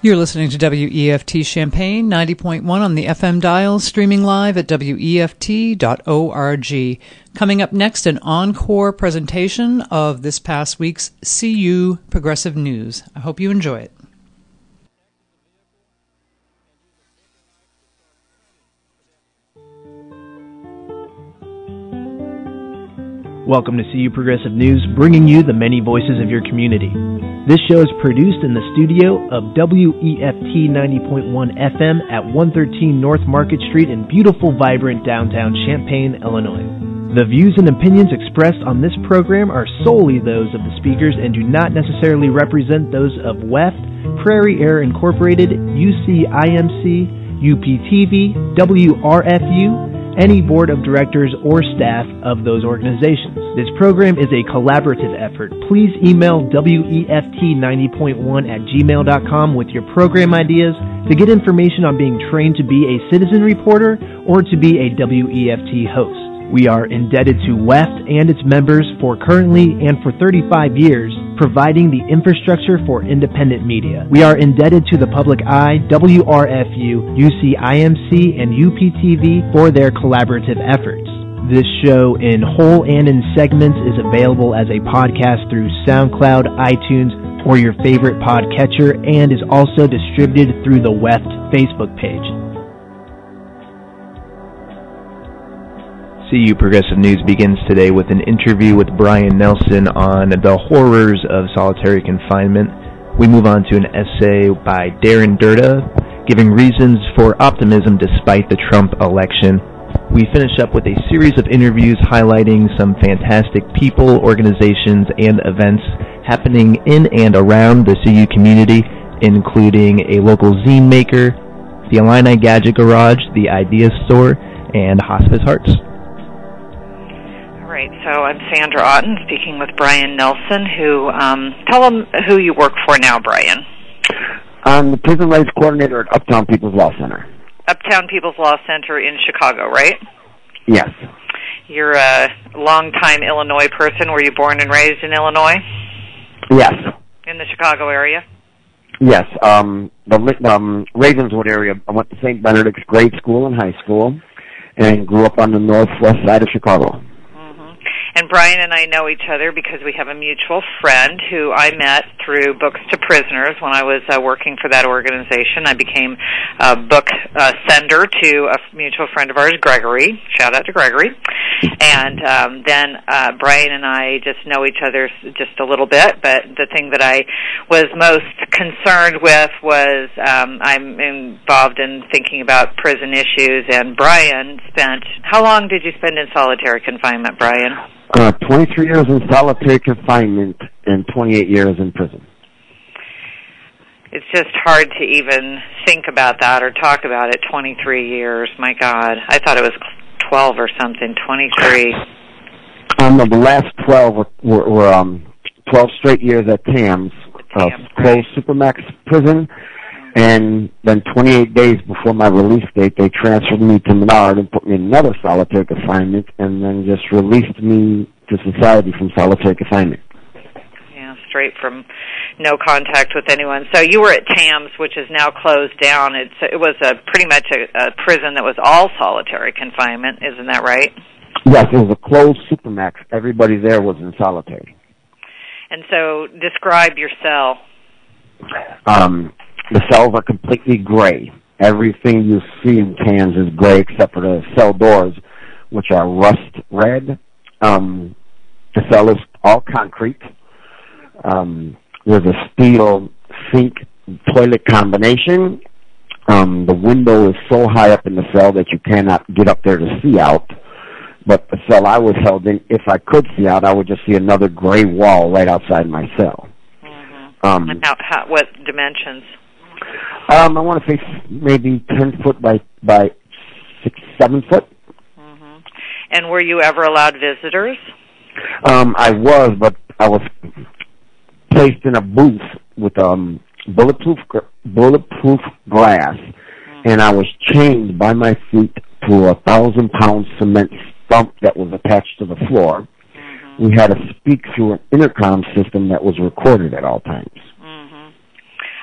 You're listening to WEFT Champaign, 90.1 on the FM dial, streaming live at WEFT.org. Coming up next, an encore presentation of this past week's CU Progressive News. I hope you enjoy it. Welcome to CU Progressive News, bringing you the many voices of your community. This show is produced in the studio of WEFT 90.1 FM at 113 North Market Street in beautiful, vibrant downtown Champaign, Illinois. The views and opinions expressed on this program are solely those of the speakers and do not necessarily represent those of WEFT, Prairie Air Incorporated, UCIMC, UPTV, WRFU, any board of directors or staff of those organizations. This program is a collaborative effort. Please email WEFT90.1@gmail.com with your program ideas to get information on being trained to be a citizen reporter or to be a WEFT host. We are indebted to WEFT and its members for currently and for 35 years providing the infrastructure for independent media. We are indebted to the Public Eye, WRFU, UCIMC, and UPTV for their collaborative efforts. This show in whole and in segments is available as a podcast through SoundCloud, iTunes, or your favorite podcatcher, and is also distributed through the WEFT Facebook page. CU Progressive News begins today with an interview with Brian Nelson on the horrors of solitary confinement. We move on to an essay by Darren Durda, giving reasons for optimism despite the Trump election. We finish up with a series of interviews highlighting some fantastic people, organizations, and events happening in and around the CU community, including a local zine maker, the Illini Gadget Garage, the Idea Store, and Hospice Hearts. Right, so I'm Sandra Otten speaking with Brian Nelson, who, tell them who you work for now, Brian. I'm the Prison Rights Coordinator at Uptown People's Law Center. Uptown People's Law Center in Chicago, right? Yes. You're a longtime Illinois person. Were you born and raised in Illinois? Yes. In the Chicago area? Yes, the Ravenswood area. I went to St. Benedict's grade school and high school and grew up on the northwest side of Chicago. And Brian and I know each other because we have a mutual friend who I met through Books to Prisoners when I was working for that organization. I became a book sender to a mutual friend of ours, Gregory. Shout out to Gregory. And then Brian and I just know each other just a little bit, but the thing that I was most concerned with was I'm involved in thinking about prison issues, and Brian how long did you spend in solitary confinement, Brian? 23 years in solitary confinement and 28 years in prison. It's just hard to even think about that or talk about it. 23 years, my God. I thought it was 12 or something, 23. No, the last 12 were 12 straight years at TAMS, closed Supermax prison, and then 28 days before my release date, they transferred me to Menard and put me in another solitary confinement, and then just released me to society from solitary confinement. Yeah, straight from no contact with anyone. So you were at TAMS, which is now closed down. It was pretty much a prison that was all solitary confinement, isn't that right? Yes, it was a closed Supermax. Everybody there was in solitary. And so describe your cell. The cells are completely gray. Everything you see in TAMS is gray except for the cell doors, which are rust red. The cell is all concrete. There's a steel sink toilet combination. The window is so high up in the cell that you cannot get up there to see out. But the cell I was held in, if I could see out, I would just see another gray wall right outside my cell. Mm-hmm. And what dimensions? I want to say maybe 10 foot by 6, 7 foot. Mm-hmm. And were you ever allowed visitors? I was, but I was placed in a booth with bulletproof glass, and I was chained by my feet to a 1,000-pound cement stump that was attached to the floor. Mm-hmm. We had to speak through an intercom system that was recorded at all times.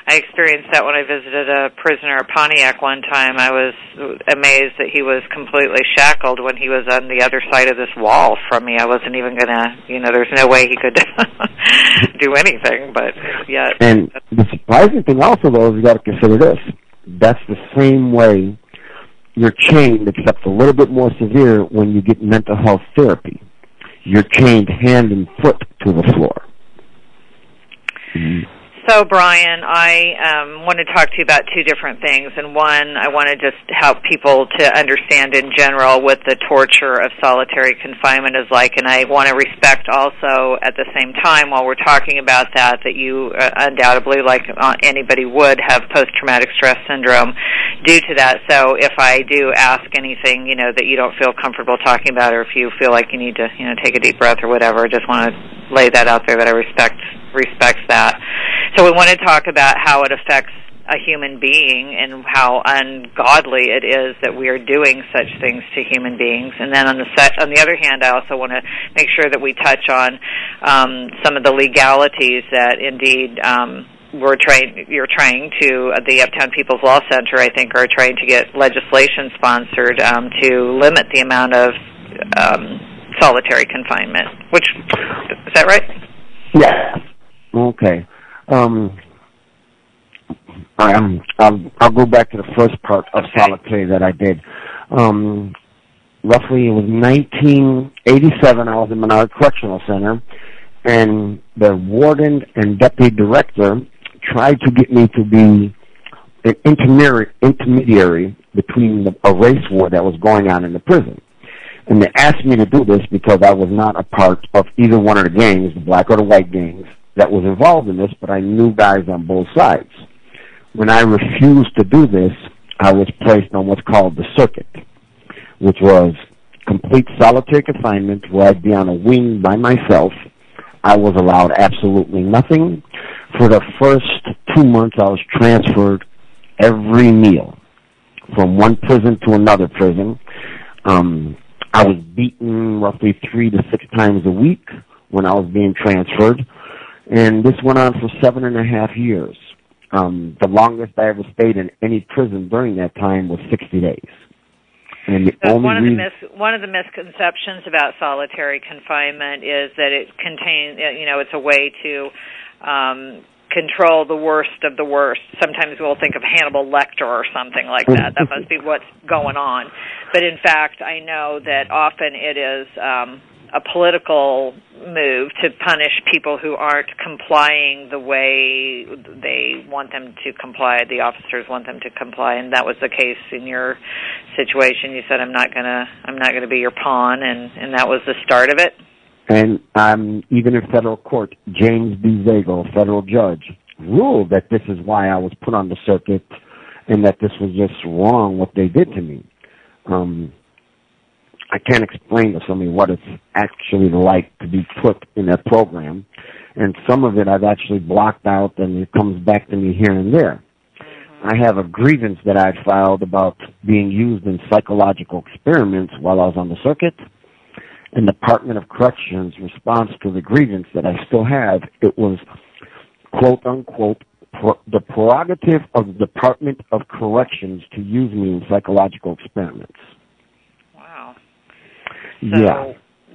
I experienced that when I visited a prisoner at Pontiac one time. I was amazed that he was completely shackled when he was on the other side of this wall from me. I wasn't even going to, there's no way he could do anything, but yet. And the surprising thing also, though, is you got to consider this. That's the same way you're chained, except a little bit more severe when you get mental health therapy. You're chained hand and foot to the floor. Mm-hmm. So, Brian, I want to talk to you about two different things. And one, I want to just help people to understand in general what the torture of solitary confinement is like. And I want to respect also at the same time while we're talking about that you undoubtedly, like anybody would, have post-traumatic stress syndrome due to that. So if I do ask anything, that you don't feel comfortable talking about, or if you feel like you need to, take a deep breath or whatever, I just want to lay that out there that I respects that. So we want to talk about how it affects a human being and how ungodly it is that we are doing such things to human beings. And then on the other hand, I also want to make sure that we touch on some of the legalities that indeed you're trying to, the Uptown People's Law Center, I think, are trying to get legislation sponsored to limit the amount of solitary confinement. Is that right? Yeah. Okay. I'll go back to the first part of solitary that I did. Roughly, it was 1987. I was in Menard Correctional Center, and the warden and deputy director tried to get me to be an intermediary between a race war that was going on in the prison. And they asked me to do this because I was not a part of either one of the gangs, the black or the white gangs, that was involved in this, but I knew guys on both sides. When I refused to do this, I was placed on what's called the circuit, which was complete solitary confinement where I'd be on a wing by myself. I was allowed absolutely nothing. For the first 2 months, I was transferred every meal from one prison to another prison. I was beaten roughly 3 to 6 times a week when I was being transferred. And this went on for 7.5 years. The longest I ever stayed in any prison during that time was 60 days. And one of the misconceptions about solitary confinement is that it contains, it's a way to control the worst of the worst. Sometimes we'll think of Hannibal Lecter or something like that. That must be what's going on. But in fact, I know that often it is a political move to punish people who aren't complying the way they want them to comply. The officers want them to comply, and that was the case in your situation. You said, I'm not gonna be your pawn, and that was the start of it. And even in federal court, James B. Zagel, federal judge, ruled that this is why I was put on the circuit and that this was just wrong what they did to me. I can't explain to somebody what it's actually like to be put in that program. And some of it I've actually blocked out, and it comes back to me here and there. I have a grievance that I filed about being used in psychological experiments while I was on the circuit. And the Department of Corrections' response to the grievance that I still have, it was, quote, unquote, the prerogative of the Department of Corrections to use me in psychological experiments. Wow. So, yeah.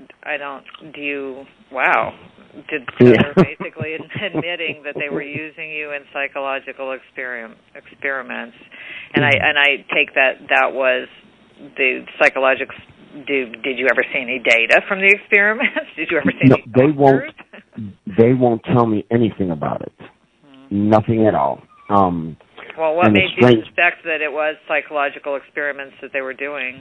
They're basically admitting that they were using you in psychological experiments. And I take that was the psychological. Did you ever see any data from the experiments? Did you ever see any doctors? They won't tell me anything about it. Nothing at all. Well, what made you suspect that it was psychological experiments that they were doing?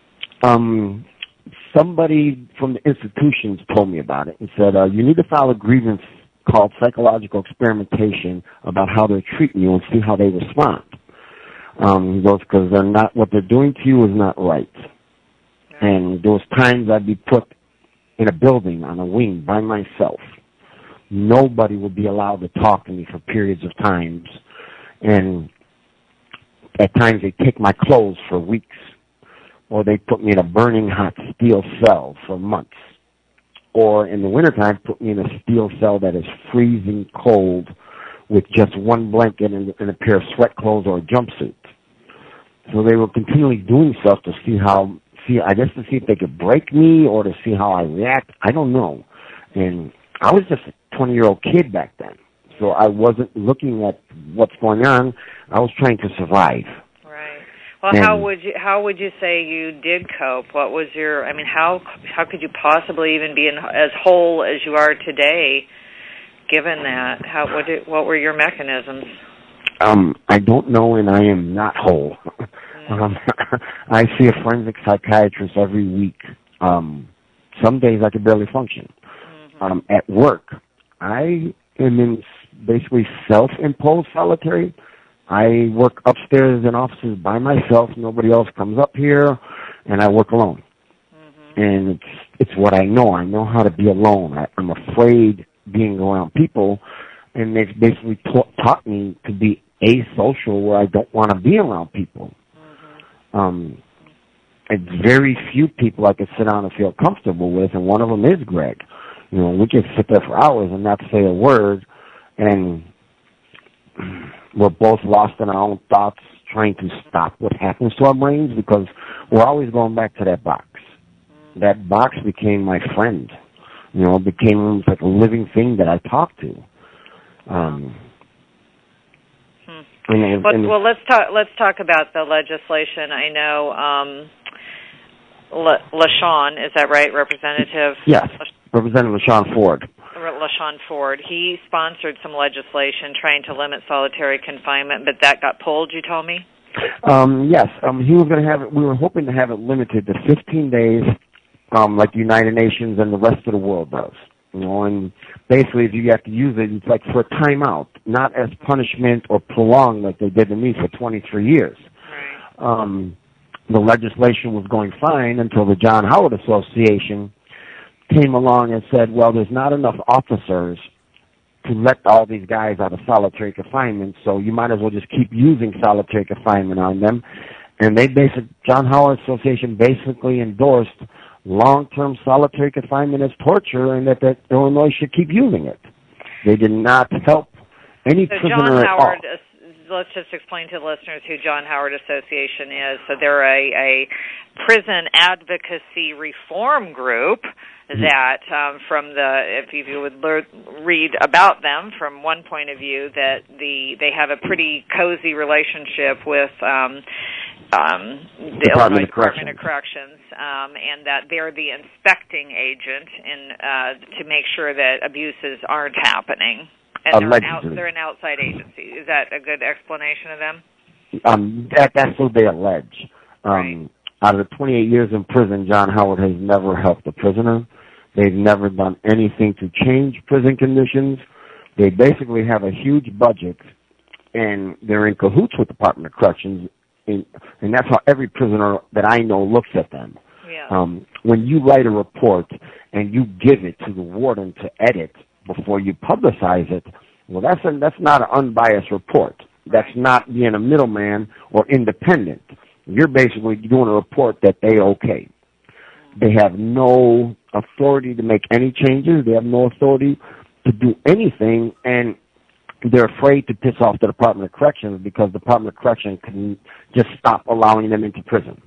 Somebody from the institutions told me about it and said, you need to file a grievance called psychological experimentation about how they're treating you and see how they respond. Because what they're doing to you is not right. And there was times I'd be put in a building on a wing by myself. Nobody would be allowed to talk to me for periods of times. And at times they'd take my clothes for weeks. Or they'd put me in a burning hot steel cell for months. Or in the wintertime, put me in a steel cell that is freezing cold with just one blanket and a pair of sweat clothes or a jumpsuit. So they were continually doing stuff to see if they could break me or to see how I react. I don't know. And I was just a 20-year-old kid back then. So I wasn't looking at what's going on. I was trying to survive. Right. Well, how would you say you did cope? What was how could you possibly even be as whole as you are today, given that? What were your mechanisms? I don't know, and I am not whole. I see a forensic psychiatrist every week. Some days I could barely function. At work, I am in basically self-imposed solitary. I work upstairs in offices by myself. Nobody else comes up here, and I work alone. And it's what I know. I know how to be alone. I'm afraid being around people, and they've basically taught me to be asocial where I don't want to be around people. It's very few people I could sit down and feel comfortable with, and one of them is Greg. We could sit there for hours and not say a word, and we're both lost in our own thoughts trying to stop what happens to our brains because we're always going back to that box. That box became my friend. It became like a living thing that I talked to. Well, let's talk about the legislation. I know LaShawn, is that right, Representative? Yes, Representative LaShawn Ford. LaShawn Ford. He sponsored some legislation trying to limit solitary confinement, but that got pulled, you told me? Yes. He was going to have it. We were hoping to have it limited to 15 days, like the United Nations and the rest of the world does. And basically, if you have to use it, it's like for a timeout, not as punishment or prolonged like they did to me for 23 years. Right. The legislation was going fine until the John Howard Association came along and said, well, there's not enough officers to let all these guys out of solitary confinement, so you might as well just keep using solitary confinement on them. And John Howard Association basically endorsed long-term solitary confinement as torture and that Illinois should keep using it. They did not help any prisoner at all. Let's just explain to the listeners who John Howard Association is. So they're a prison advocacy reform group that, if you would read about them from one point of view, that they have a pretty cozy relationship with the Illinois Department of Corrections, and that they're the inspecting agent to make sure that abuses aren't happening. And they're an outside agency. Is that a good explanation of them? That's what they allege. Right. Out of the 28 years in prison, John Howard has never helped a prisoner. They've never done anything to change prison conditions. They basically have a huge budget, and they're in cahoots with the Department of Corrections, and that's how every prisoner that I know looks at them. Yeah. When you write a report and you give it to the warden to edit before you publicize it, well, that's not an unbiased report. That's not being a middleman or independent. You're basically doing a report that they okay. They have no authority to make any changes. They have no authority to do anything, and they're afraid to piss off the Department of Corrections because the Department of Corrections can just stop allowing them into prison.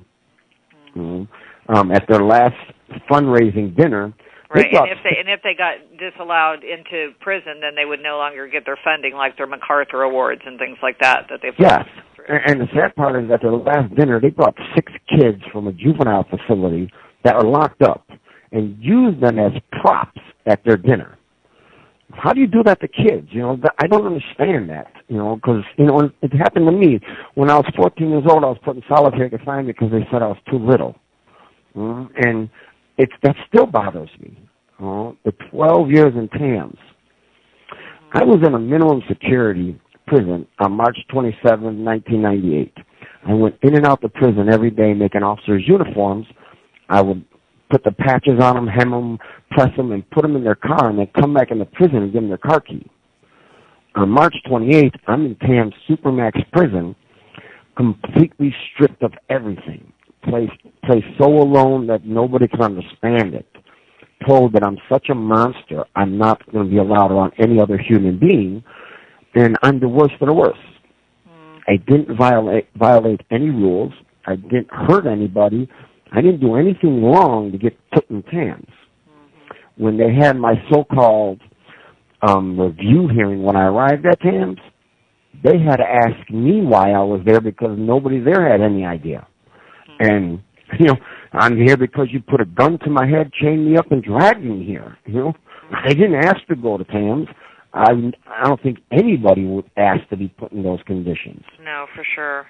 At their last fundraising dinner, right, and if they got disallowed into prison, then they would no longer get their funding, like their MacArthur Awards and things like that they've yes. And the sad part is that their last dinner, they brought 6 kids from a juvenile facility that are locked up and used them as props at their dinner. How do you do that to kids? I don't understand that, because, it happened to me. When I was 14 years old, I was put in solitary confinement because they said I was too little. And that still bothers me. The 12 years in TAMS. I was in a minimum security prison on March 27, 1998. I went in and out the prison every day making officers' uniforms. I would put the patches on them, hem them, press them, and put them in their car, and then come back in the prison and give them their car key. On March 28th, I'm in TAMS Supermax prison, completely stripped of everything, placed so alone that nobody can understand it, told that I'm such a monster, I'm not going to be allowed around any other human being, And I'm the worst of the worst. I didn't violate any rules. I didn't hurt anybody. I didn't do anything wrong to get put in TAMS. When they had my so-called review hearing when I arrived at TAMS, they had to ask me why I was there because nobody there had any idea. And, I'm here because you put a gun to my head, chained me up, and dragged me here. I didn't ask to go to TAMS. I don't think anybody would ask to be put in those conditions. No, for sure.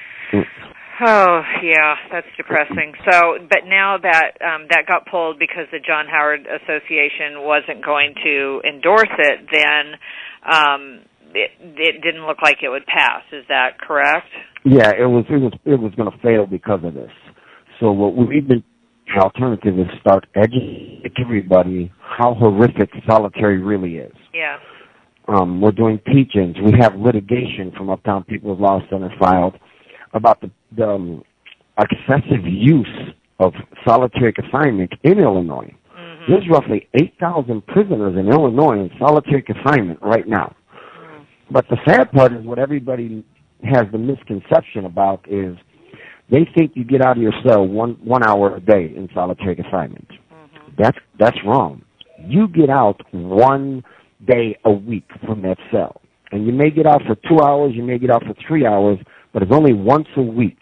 Oh, yeah, that's depressing. So, but now that that got pulled because the John Howard Association wasn't going to endorse it, then it didn't look like it would pass. Is that correct? Yeah, it was going to fail because of this. So what we've been alternative is start educating everybody how horrific solitary really is. Yeah. We're doing teach-ins. We have litigation from Uptown People's Law Center filed about the excessive use of solitary confinement in Illinois. Mm-hmm. There's roughly 8,000 prisoners in Illinois in solitary confinement right now. Mm-hmm. But the sad part is what everybody has the misconception about is they think you get out of your cell one hour a day in solitary confinement. Mm-hmm. That's wrong. You get out 1 day a week from that cell. And you may get out for 2 hours, you may get out for 3 hours, but it's only once a week.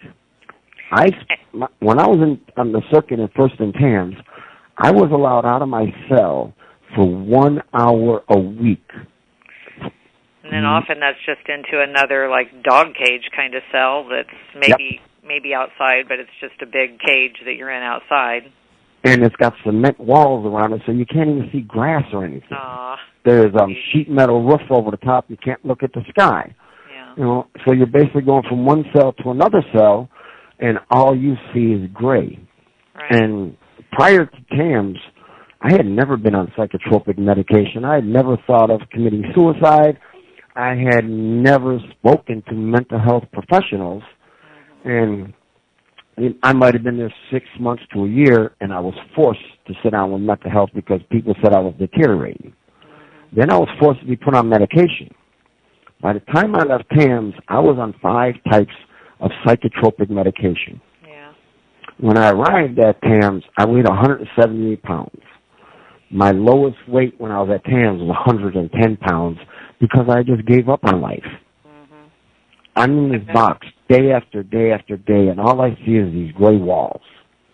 When I was on the circuit in First and TAMS, I was allowed out of my cell for 1 hour a week. And then often that's just into another dog cage kind of cell that's maybe outside, but it's just a big cage that you're in outside. And it's got cement walls around it, so you can't even see grass or anything. Aww. There's sheet metal roof over the top. You can't look at the sky. Yeah. So you're basically going from one cell to another cell, and all you see is gray. Right. And prior to TAMS, I had never been on psychotropic medication. I had never thought of committing suicide. I had never spoken to mental health professionals. And I might have been there 6 months to a year, and I was forced to sit down with mental health because people said I was deteriorating. Then I was forced to be put on medication. By the time I left TAMS, I was on 5 types of psychotropic medication. Yeah. When I arrived at TAMS, I weighed 178 pounds. My lowest weight when I was at TAMS was 110 pounds because I just gave up on life. Mm-hmm. I'm in this box day after day after day, and all I see is these gray walls.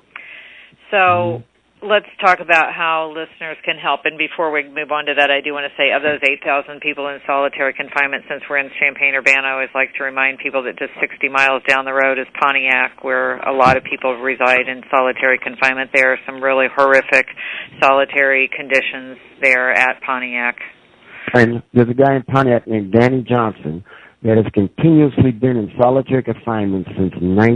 So let's talk about how listeners can help. And before we move on to that, I do want to say of those 8,000 people in solitary confinement, since we're in Champaign-Urbana, I always like to remind people that just 60 miles down the road is Pontiac, where a lot of people reside in solitary confinement. There are some really horrific solitary conditions there at Pontiac. And there's a guy in Pontiac named Danny Johnson that has continuously been in solitary confinement since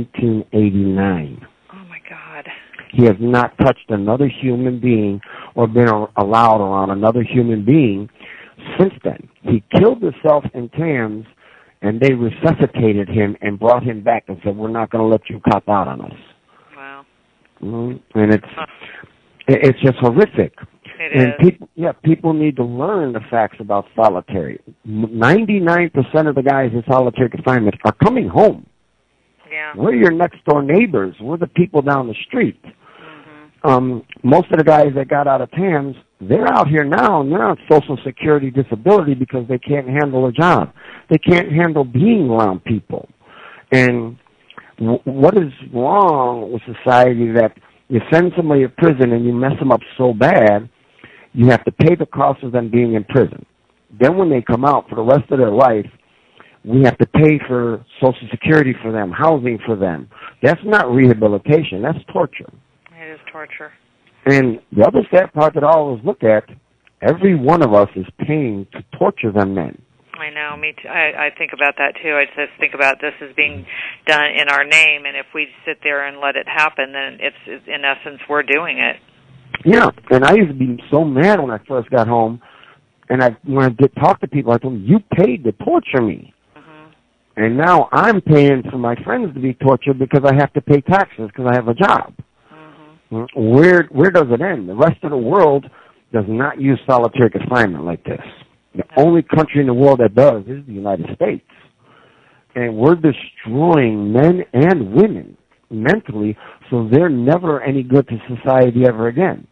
1989. Oh, my God. He has not touched another human being or been allowed around another human being since then. He killed himself in TAMS, and they resuscitated him and brought him back and said, we're not going to let you cop out on us. Wow. Mm-hmm. And it's just horrific. It is. People need to learn the facts about solitary. 99% of the guys in solitary confinement are coming home. Yeah. We're your next door neighbors. We're the people down the street. Mm-hmm. Most of the guys that got out of TAMS, they're out here now, and they're on Social Security disability because they can't handle a job. They can't handle being around people. And what is wrong with society that you send somebody to prison and you mess them up so bad, you have to pay the cost of them being in prison. Then when they come out for the rest of their life, we have to pay for Social Security for them, housing for them. That's not rehabilitation. That's torture. It is torture. And the other sad part that I always look at, every one of us is paying to torture them men. I know. Me too. I think about that, too. I just think about this as being done in our name, and if we sit there and let it happen, then it's in essence, we're doing it. Yeah, and I used to be so mad when I first got home, and when I did talk to people, I told them, you paid to torture me. Mm-hmm. And now I'm paying for my friends to be tortured because I have to pay taxes because I have a job. Mm-hmm. Where does it end? The rest of the world does not use solitary confinement like this. The only country in the world that does is the United States. And we're destroying men and women mentally, so they're never any good to society ever again.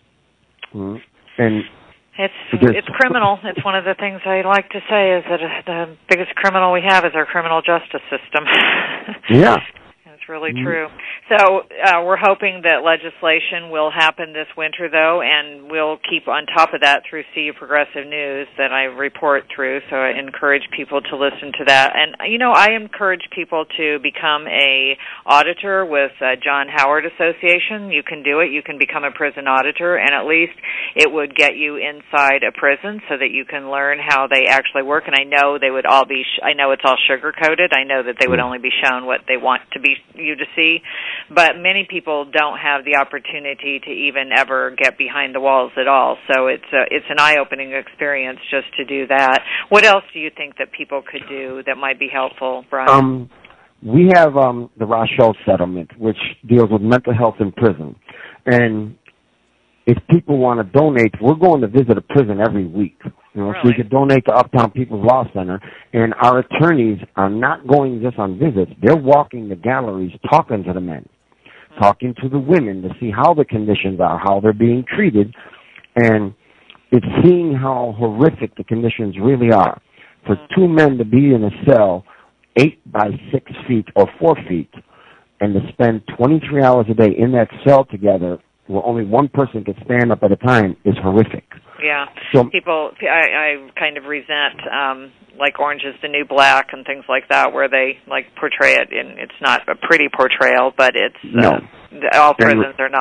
And it's criminal. It's one of the things I like to say is that the biggest criminal we have is our criminal justice system. Yeah. It's really true. So we're hoping that legislation will happen this winter, though, and we'll keep on top of that through CU Progressive News that I report through, so I encourage people to listen to that. And, I encourage people to become a auditor with John Howard Association. You can do it. You can become a prison auditor, and at least it would get you inside a prison so that you can learn how they actually work. And I know they would all be, I know it's all sugar-coated. I know that they would only be shown what they want you to see. But many people don't have the opportunity to even ever get behind the walls at all. So it's an eye-opening experience just to do that. What else do you think that people could do that might be helpful, Brian? We have the Rochelle settlement, which deals with mental health in prison. And if people want to donate, we're going to visit a prison every week. Really? So you can donate to Uptown People's Law Center, and our attorneys are not going just on visits. They're walking the galleries, talking to the men, talking to the women to see how the conditions are, how they're being treated, and it's seeing how horrific the conditions really are. For two men to be in a cell 8 by 6 feet or 4 feet and to spend 23 hours a day in that cell together where only one person can stand up at a time is horrific. Yeah. So, people, I kind of resent, like Orange is the New Black and things like that, where they, portray it, and it's not a pretty portrayal, but it's, all prisons are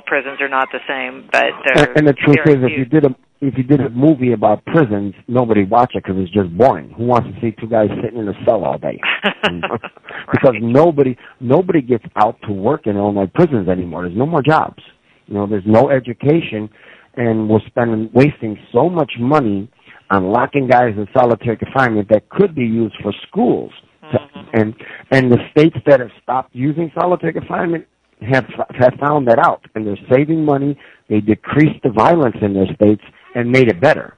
not the same, but and the truth is, if you did a movie about prisons, nobody would watch it because it's just boring. Who wants to see two guys sitting in a cell all day? Because nobody gets out to work in Illinois prisons anymore. There's no more jobs. There's no education, and we're wasting so much money on locking guys in solitary confinement that could be used for schools. And the states that have stopped using solitary confinement have found that out, and they're saving money. They decreased the violence in their states and made it better.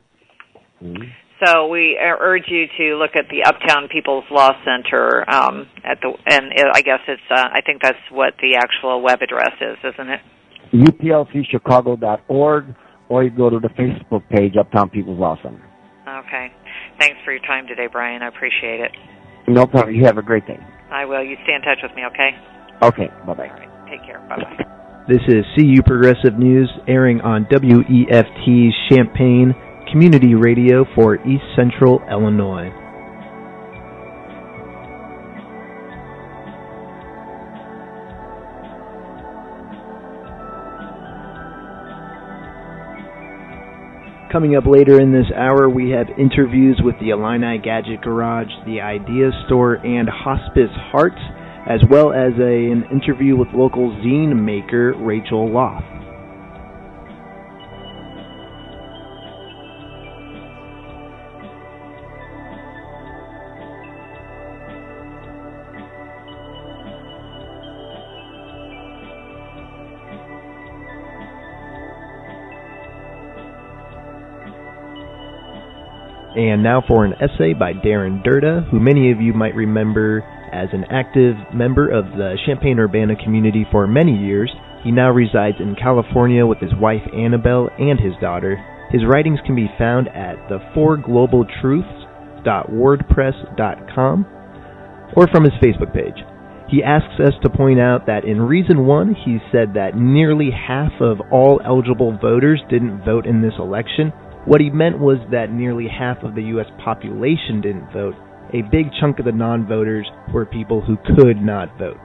So we urge you to look at the Uptown People's Law Center and I guess it's I think that's what the actual web address is, isn't it? uplcchicago.org, or you go to the Facebook page, Uptown People's Law Center. Okay. Thanks for your time today, Brian. I appreciate it. No problem. You have a great day. I will. You stay in touch with me, okay? Okay. Bye-bye. All right. Take care. Bye-bye. This is CU Progressive News, airing on WEFT's Champaign Community Radio for East Central Illinois. Coming up later in this hour, we have interviews with the Illini Gadget Garage, the Idea Store, and Hospice Hearts, as well as an interview with local zine maker Rachel Loth. And now for an essay by Darren Durda, who many of you might remember as an active member of the Champaign-Urbana community for many years. He now resides in California with his wife Annabelle and his daughter. His writings can be found at the4globaltruths.wordpress.com or from his Facebook page. He asks us to point out that in Reason 1, he said that nearly half of all eligible voters didn't vote in this election. What he meant was that nearly half of the U.S. population didn't vote. A big chunk of the non-voters were people who could not vote.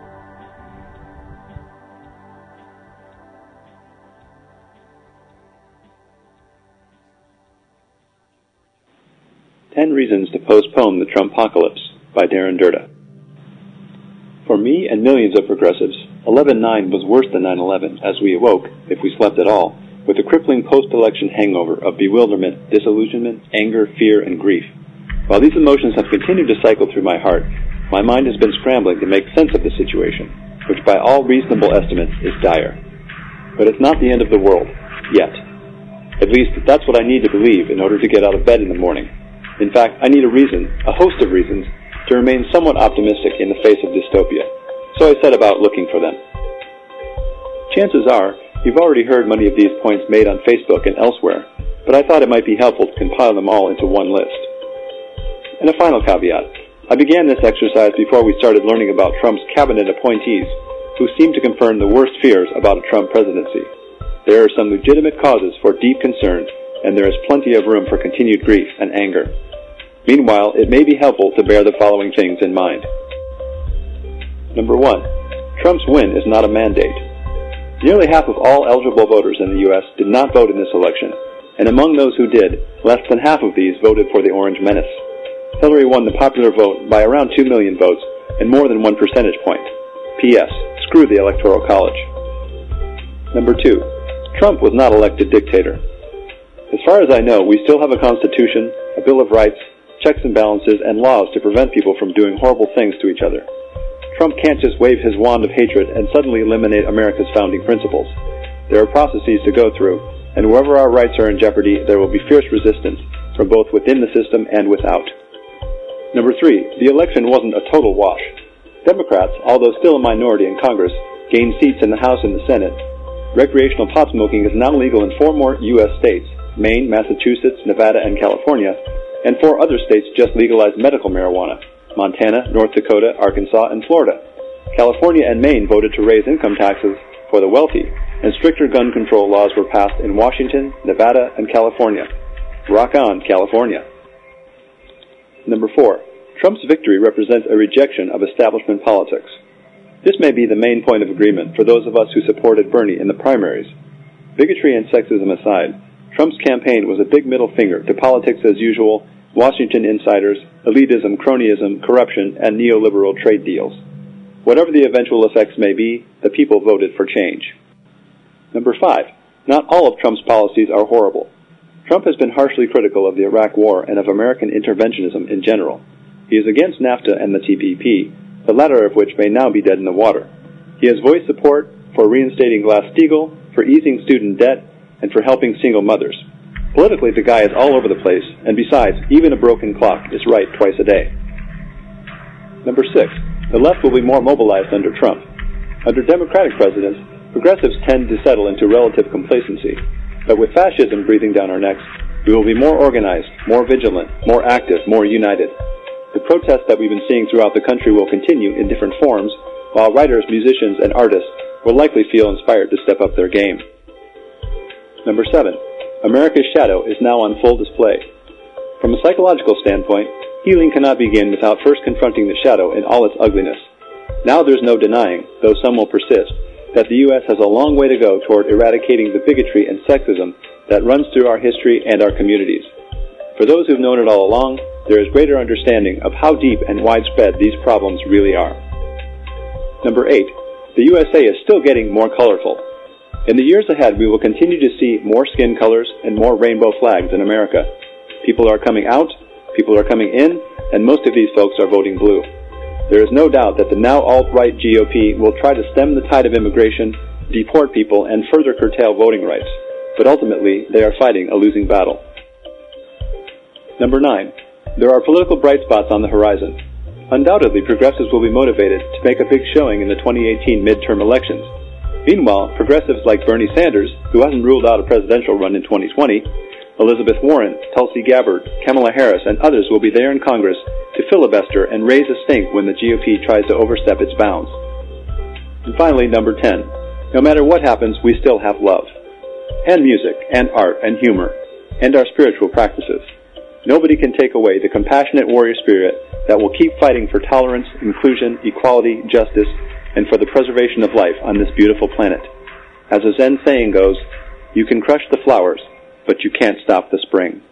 "10 Reasons to Postpone the Trumpocalypse" by Darren Durda. For me and millions of progressives, 11/9 was worse than 9/11 as we awoke, if we slept at all, with a crippling post-election hangover of bewilderment, disillusionment, anger, fear, and grief. While these emotions have continued to cycle through my heart, my mind has been scrambling to make sense of the situation, which by all reasonable estimates is dire. But it's not the end of the world, yet. At least, that's what I need to believe in order to get out of bed in the morning. In fact, I need a reason, a host of reasons, to remain somewhat optimistic in the face of dystopia. So I set about looking for them. Chances are, you've already heard many of these points made on Facebook and elsewhere, but I thought it might be helpful to compile them all into one list. And a final caveat. I began this exercise before we started learning about Trump's cabinet appointees, who seem to confirm the worst fears about a Trump presidency. There are some legitimate causes for deep concern, and there is plenty of room for continued grief and anger. Meanwhile, it may be helpful to bear the following things in mind. Number 1. Trump's win is not a mandate. Nearly half of all eligible voters in the U.S. did not vote in this election, and among those who did, less than half of these voted for the Orange Menace. Hillary won the popular vote by around 2 million votes and more than 1 percentage point. P.S. Screw the Electoral College. Number 2. Trump was not elected dictator. As far as I know, we still have a constitution, a Bill of Rights, checks and balances, and laws to prevent people from doing horrible things to each other. Trump can't just wave his wand of hatred and suddenly eliminate America's founding principles. There are processes to go through, and wherever our rights are in jeopardy, there will be fierce resistance from both within the system and without. Number 3, the election wasn't a total wash. Democrats, although still a minority in Congress, gained seats in the House and the Senate. Recreational pot smoking is now legal in 4 more U.S. states, Maine, Massachusetts, Nevada, and California, and 4 other states just legalized medical marijuana, Montana, North Dakota, Arkansas, and Florida. California and Maine voted to raise income taxes for the wealthy, and stricter gun control laws were passed in Washington, Nevada, and California. Rock on, California. Number 4. Trump's victory represents a rejection of establishment politics. This may be the main point of agreement for those of us who supported Bernie in the primaries. Bigotry and sexism aside, Trump's campaign was a big middle finger to politics as usual, Washington insiders, elitism, cronyism, corruption, and neoliberal trade deals. Whatever the eventual effects may be, the people voted for change. Number 5. Not all of Trump's policies are horrible. Trump has been harshly critical of the Iraq War and of American interventionism in general. He is against NAFTA and the TPP, the latter of which may now be dead in the water. He has voiced support for reinstating Glass-Steagall, for easing student debt, and for helping single mothers. Politically, the guy is all over the place, and besides, even a broken clock is right twice a day. Number 6. The left will be more mobilized under Trump. Under Democratic presidents, progressives tend to settle into relative complacency. But with fascism breathing down our necks, we will be more organized, more vigilant, more active, more united. The protests that we've been seeing throughout the country will continue in different forms, while writers, musicians, and artists will likely feel inspired to step up their game. Number 7. America's shadow is now on full display. From a psychological standpoint, healing cannot begin without first confronting the shadow in all its ugliness. Now there's no denying, though some will persist, that the U.S. has a long way to go toward eradicating the bigotry and sexism that runs through our history and our communities. For those who've known it all along, there is greater understanding of how deep and widespread these problems really are. Number 8. The USA is still getting more colorful. In the years ahead, we will continue to see more skin colors and more rainbow flags in America. People are coming out, people are coming in, and most of these folks are voting blue. There is no doubt that the now alt-right GOP will try to stem the tide of immigration, deport people, and further curtail voting rights. But ultimately, they are fighting a losing battle. Number 9. There are political bright spots on the horizon. Undoubtedly, progressives will be motivated to make a big showing in the 2018 midterm elections. Meanwhile, progressives like Bernie Sanders, who hasn't ruled out a presidential run in 2020, Elizabeth Warren, Tulsi Gabbard, Kamala Harris, and others will be there in Congress to filibuster and raise a stink when the GOP tries to overstep its bounds. And finally, number 10. No matter what happens, we still have love. And music, and art, and humor, and our spiritual practices. Nobody can take away the compassionate warrior spirit that will keep fighting for tolerance, inclusion, equality, justice, and for the preservation of life on this beautiful planet. As a Zen saying goes, you can crush the flowers, but you can't stop the spring.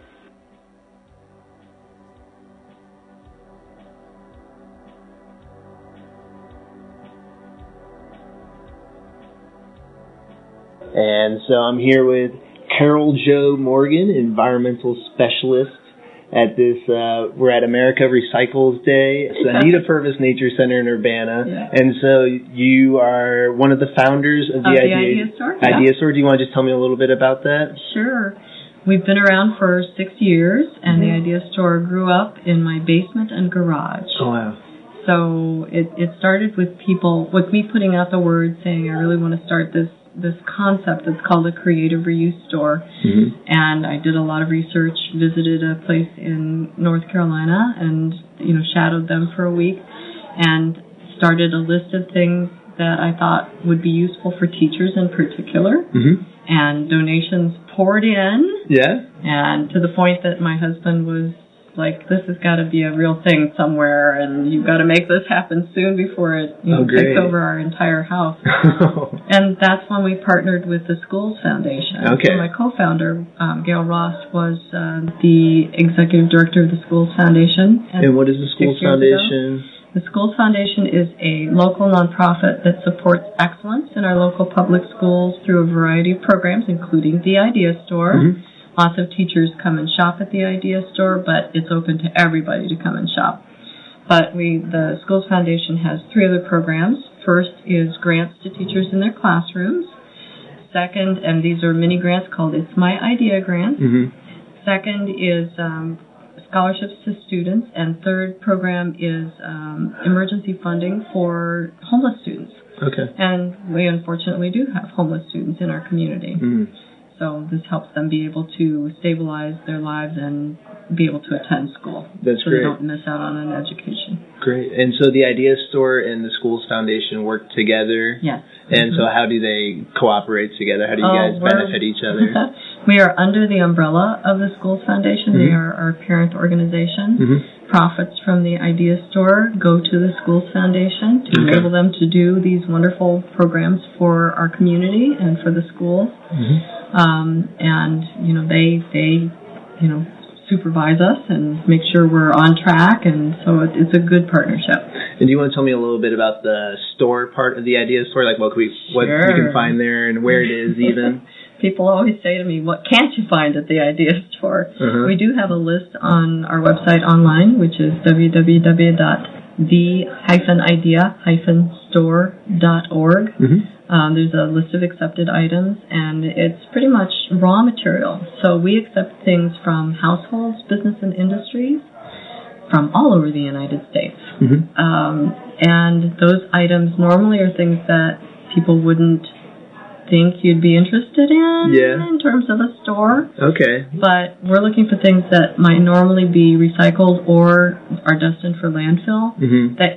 And so I'm here with Carol Jo Morgan, environmental specialist at this, we're at America Recycles Day. It's Anita Purvis Nature Center in Urbana. Yeah. And so you are one of the founders of the Idea Store. Idea Store. Do you want to just tell me a little bit about that? Sure. We've been around for 6 years, and the Idea Store grew up in my basement and garage. Oh, wow. So it started with me putting out the word saying I really want to start this concept that's called a creative reuse store. And I did a lot of research, visited a place in North Carolina and, shadowed them for a week and started a list of things that I thought would be useful for teachers in particular. And donations poured in. Yeah. And to the point that my husband was like, this has got to be a real thing somewhere, and you've got to make this happen soon before it takes over our entire house. And that's when we partnered with the Schools Foundation. Okay. So my co-founder, Gail Ross, was the executive director of the Schools Foundation. And what is the Schools Foundation? The Schools Foundation is a local nonprofit that supports excellence in our local public schools through a variety of programs, including the Idea Store. Lots of teachers come and shop at the Idea Store, but it's open to everybody to come and shop. But the Schools Foundation has 3 other programs. First is grants to teachers in their classrooms. Second, and these are mini grants called It's My Idea grants. Second is scholarships to students, and third program is emergency funding for homeless students. Okay. And we unfortunately do have homeless students in our community. So this helps them be able to stabilize their lives and be able to attend school. That's great. So they don't miss out on an education. Great. And so the Idea Store and the Schools Foundation work together? Yes. And so how do they cooperate together? How do you guys benefit each other? We are under the umbrella of the Schools Foundation. They are our parent organization. Profits from the Idea Store go to the Schools Foundation to enable them to do these wonderful programs for our community and for the schools. And, they supervise us and make sure we're on track, and so it's a good partnership. And do you want to tell me a little bit about the store part of the Idea Store, like what you can find there and where it is even? People always say to me, what can't you find at the Idea Store? We do have a list on our website online, which is www.the-idea-store.org. There's a list of accepted items, and it's pretty much raw material. So we accept things from households, business, and industries from all over the United States. And those items normally are things that people wouldn't think you'd be interested in terms of a store. Okay. But we're looking for things that might normally be recycled or are destined for landfill that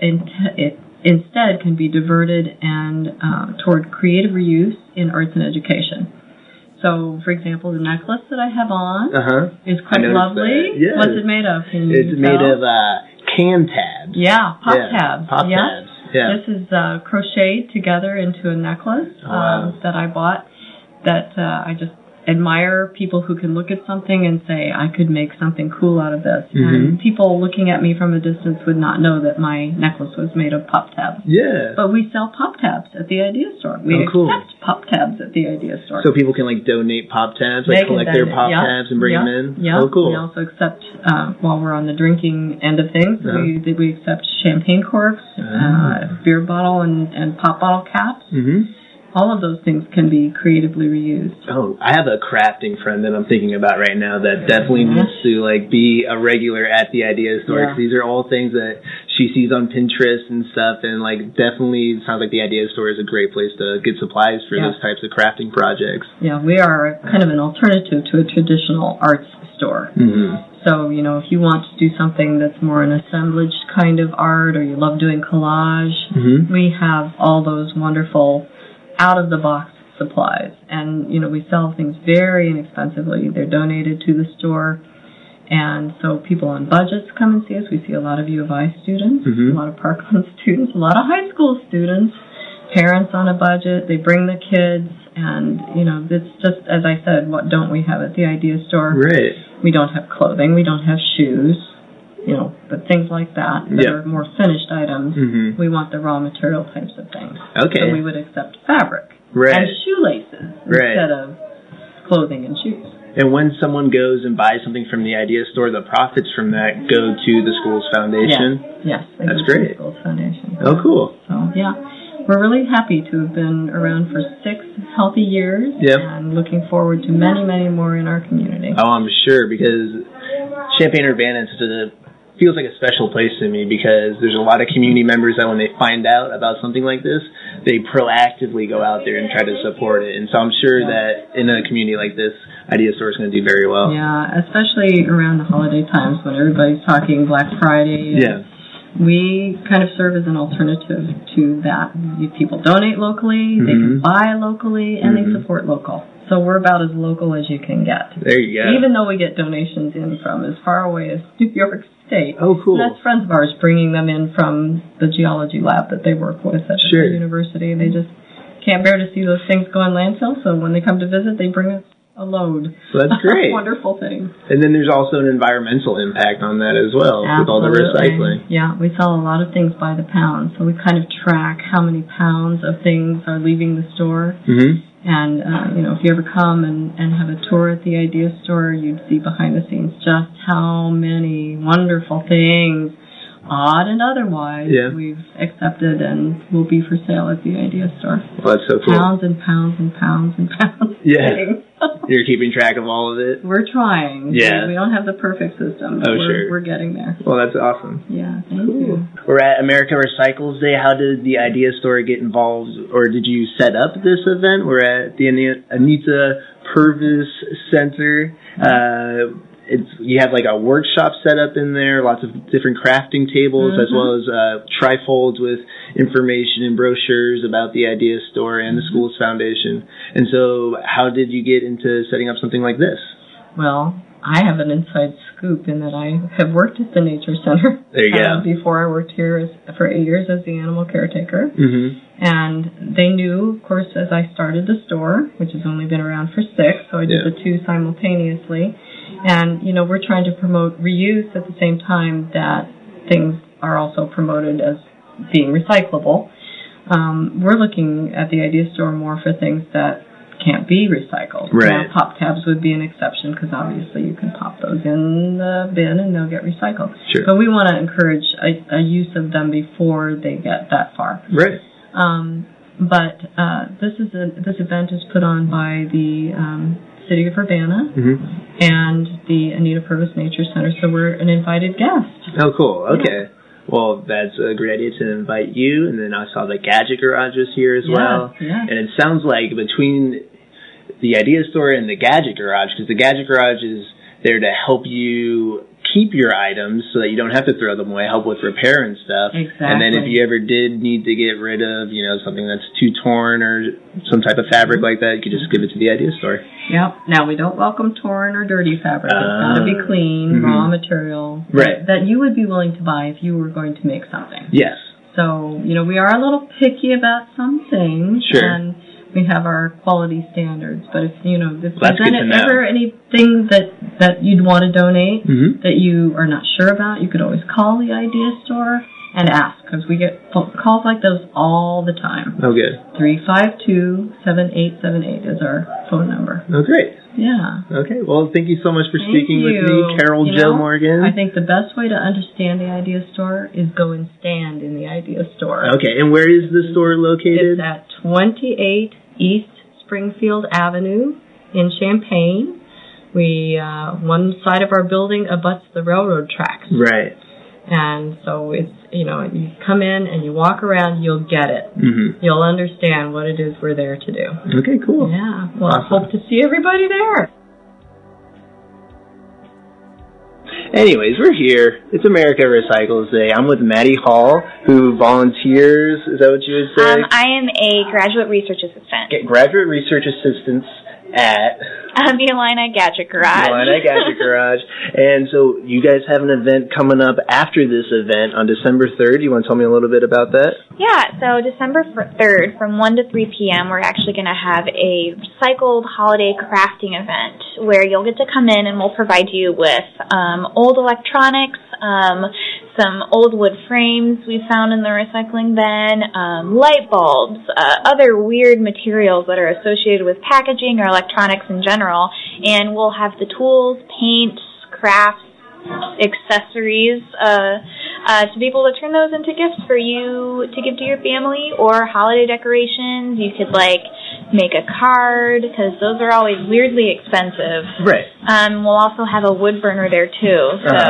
instead can be diverted and toward creative reuse in arts and education. So, for example, the necklace that I have on is quite lovely. Yes. What's it made of? It's made of can tabs. Yeah, pop tabs. Pop tabs. Yeah. This is crocheted together into a necklace that I bought that I just admire people who can look at something and say, I could make something cool out of this. And people looking at me from a distance would not know that my necklace was made of pop tabs. Yeah. But we sell pop tabs at the Idea Store. We accept pop tabs at the Idea Store. So people can donate pop tabs, collect their pop tabs and bring them in? Yeah. Oh, cool. We also accept, while we're on the drinking end of things, we accept champagne corks, beer bottle and pop bottle caps. All of those things can be creatively reused. Oh, I have a crafting friend that I'm thinking about right now that definitely needs to be a regular at the Idea Store. Because these are all things that she sees on Pinterest and stuff, and definitely sounds like the Idea Store is a great place to get supplies for those types of crafting projects. Yeah, we are kind of an alternative to a traditional arts store. So, if you want to do something that's more an assemblage kind of art, or you love doing collage, we have all those wonderful out-of-the-box supplies. And, we sell things very inexpensively. They're donated to the store. And so people on budgets come and see us. We see a lot of U of I students, a lot of Parkland students, a lot of high school students, parents on a budget. They bring the kids. And, it's just, as I said, what don't we have at the Idea Store? Right. We don't have clothing. We don't have shoes. But things like that are more finished items. We want the raw material types of things. Okay. So we would accept fabric and shoelaces instead of clothing and shoes. And when someone goes and buys something from the Idea Store, the profits from that go to the Schools Foundation? Yes. That's great. To the Schools Foundation. Oh, cool. So, we're really happy to have been around for 6 healthy years, and looking forward to many, many more in our community. Oh, I'm sure, because Champaign-Urbana feels like a special place to me, because there's a lot of community members that when they find out about something like this, they proactively go out there and try to support it. And so I'm sure that in a community like this, Idea Store is going to do very well. Yeah, especially around the holiday times when everybody's talking Black Friday. Yeah. We kind of serve as an alternative to that. People donate locally, they can buy locally, and they support local. So we're about as local as you can get. There you go. Even though we get donations in from as far away as New York State. Oh, cool. That's friends of ours bringing them in from the geology lab that they work with at the university. They just can't bear to see those things go in landfill, so when they come to visit, they bring us a load. Well, that's great. Wonderful thing. And then there's also an environmental impact on that as well. Absolutely. With all the recycling. Yeah, we sell a lot of things by the pound, so we kind of track how many pounds of things are leaving the store. And, if you ever come and have a tour at the Idea Store, you'd see behind the scenes just how many wonderful things, odd and otherwise, we've accepted and will be for sale at the Idea Store. Well, that's so cool. Pounds and pounds and pounds and pounds. Yeah. You're keeping track of all of it? We're trying. Yeah. We don't have the perfect system, but we're getting there. Well, that's awesome. Yeah, thank you. We're at America Recycles Day. How did the Idea Store get involved, or did you set up this event? We're at the Anita Purvis Center. You have like a workshop set up in there, lots of different crafting tables, as well as trifolds with information and brochures about the Idea Store and the Schools Foundation. And so how did you get into setting up something like this? Well, I have an inside scoop in that I have worked at the Nature Center. There you go. Before I worked here for 8 years as the animal caretaker. And they knew, of course, as I started the store, which has only been around for 6, so I did the 2 simultaneously. And, we're trying to promote reuse at the same time that things are also promoted as being recyclable. We're looking at the Idea Store more for things that can't be recycled. Right. Now, pop tabs would be an exception because obviously you can pop those in the bin and they'll get recycled. Sure. But we want to encourage a use of them before they get that far. Right. But this event is put on by the City of Urbana and the Anita Purvis Nature Center, so we're an invited guest. Oh, cool. Okay. Yeah. Well, that's a great idea to invite you, and then I saw the Gadget Garage is here as well. Yeah. And it sounds like between the Idea Store and the Gadget Garage, because the Gadget Garage is there to help you keep your items so that you don't have to throw them away, help with repair and stuff. Exactly. And then if you ever did need to get rid of, something that's too torn or some type of fabric like that, you could just give it to the Idea Store. Yep. Now, we don't welcome torn or dirty fabric. It's got to be clean, raw material that you would be willing to buy if you were going to make something. Yes. So, we are a little picky about some things. Sure. And we have our quality standards. But if there's ever anything that you'd want to donate that you are not sure about, you could always call the Idea Store and ask, because we get calls like those all the time. Oh, good. 352-7878 is our phone number. Oh, great. Yeah. Okay. Well, thank you so much for speaking with me, Carol Jo Morgan. I think the best way to understand the Idea Store is go and stand in the Idea Store. Okay. And where is the store located? It's at 28 East Springfield Avenue in Champaign. We one side of our building abuts the railroad tracks. Right. And so it's, you come in and you walk around, you'll get it. You'll understand what it is we're there to do. Okay, cool. Yeah. Well, awesome. I hope to see everybody there. Anyways, we're here. It's America Recycles Day. I'm with Maddie Hall, who volunteers. Is that what you would say? I am a graduate research assistant. Graduate research assistants at the Illini Gadget Garage. Illini Gadget Garage. And so you guys have an event coming up after this event on December 3rd. You want to tell me a little bit about that? Yeah, so December 3rd from 1 to 3 p.m. we're actually going to have a recycled holiday crafting event where you'll get to come in and we'll provide you with old electronics, some old wood frames we found in the recycling bin, light bulbs, other weird materials that are associated with packaging or electronics in general, and we'll have the tools, paints, crafts, accessories to be able to turn those into gifts for you to give to your family or holiday decorations. You could, make a card, because those are always weirdly expensive. Right. We'll also have a wood burner there, too. So,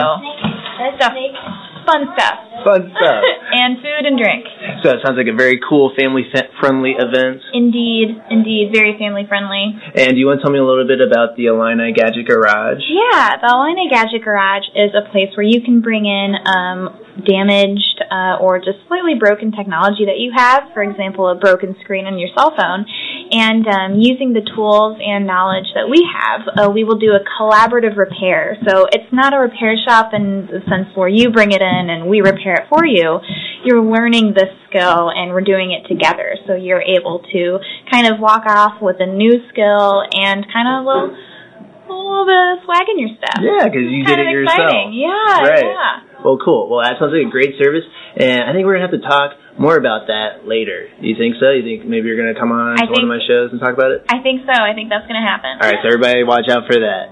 fun stuff. Fun stuff. And food and drink. So it sounds like a very cool, family-friendly event. Indeed, very family-friendly. And do you want to tell me a little bit about the Illini Gadget Garage? Yeah, the Illini Gadget Garage is a place where you can bring in damaged or just slightly broken technology that you have, for example, a broken screen on your cell phone, and using the tools and knowledge that we have, we will do a collaborative repair. So it's not a repair shop in the sense where you bring it in and we repair it for you. You're learning this skill and we're doing it together. So you're able to kind of walk off with a new skill and kind of a little bit of swag in your step. Yeah, because you did it yourself. Exciting. Yeah, right. Yeah. Well, cool. Well, that sounds like a great service, and I think we're going to have to talk more about that later. Do you think so? You think maybe you're going to come on to one of my shows and talk about it? I think so. I think that's going to happen. All right, so everybody watch out for that.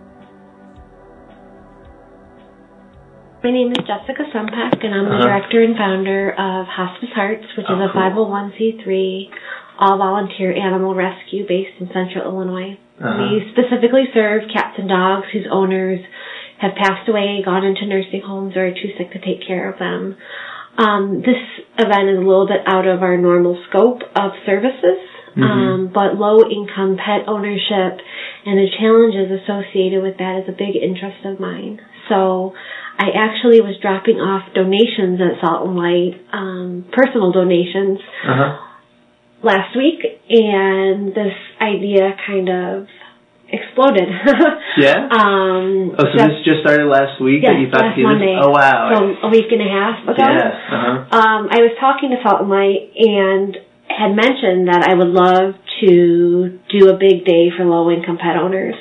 My name is Jessica Sumpak, and I'm the director and founder of Hospice Hearts, which is a 501c3 all-volunteer animal rescue based in Central Illinois. We specifically serve cats and dogs whose owners have passed away, gone into nursing homes, or are too sick to take care of them. This event is a little bit out of our normal scope of services, but low-income pet ownership and the challenges associated with that is a big interest of mine. So I actually was dropping off donations at Salt and Light, personal donations, last week, and this idea kind of exploded. Yeah? So this just started last week? Yes, that you thought last Monday. Oh, wow. So a week and a half ago. Yeah. I was talking to Salt and Light and had mentioned that I would love to do a big day for low-income pet owners.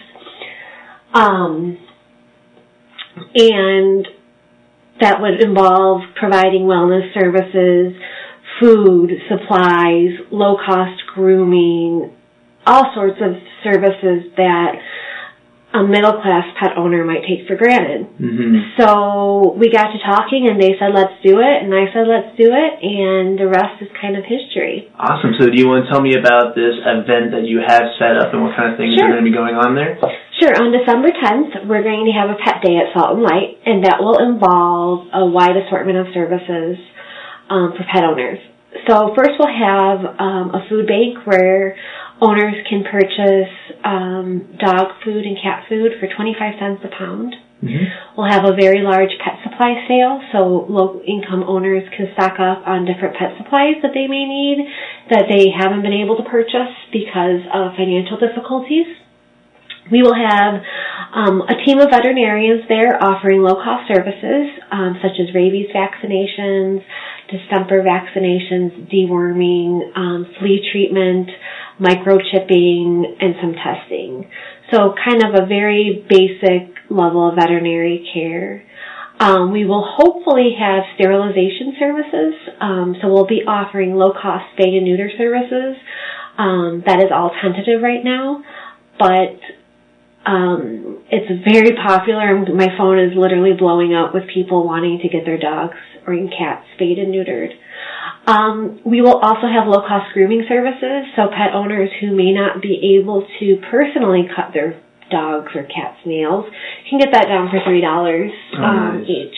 And that would involve providing wellness services, food, supplies, low-cost grooming, all sorts of services that a middle-class pet owner might take for granted. So we got to talking, and they said, let's do it, and I said, let's do it, and the rest is kind of history. Awesome. So do you want to tell me about this event that you have set up and what kind of things are going to be going on there? Sure. On December 10th, we're going to have a pet day at Salt and Light, and that will involve a wide assortment of services for pet owners. So first we'll have a food bank where owners can purchase dog food and cat food for 25 cents a pound. We'll have a very large pet supply sale, so low-income owners can stock up on different pet supplies that they may need that they haven't been able to purchase because of financial difficulties. We will have a team of veterinarians there offering low-cost services such as rabies vaccinations, distemper vaccinations, deworming, flea treatment, microchipping, and some testing. So kind of a very basic level of veterinary care. We will hopefully have sterilization services. So we'll be offering low-cost spay and neuter services. That is all tentative right now, but it's very popular. My phone is literally blowing up with people wanting to get their dogs or cats spayed and neutered. We will also have low-cost grooming services, so pet owners who may not be able to personally cut their dogs or cats' nails can get that down for $3 each.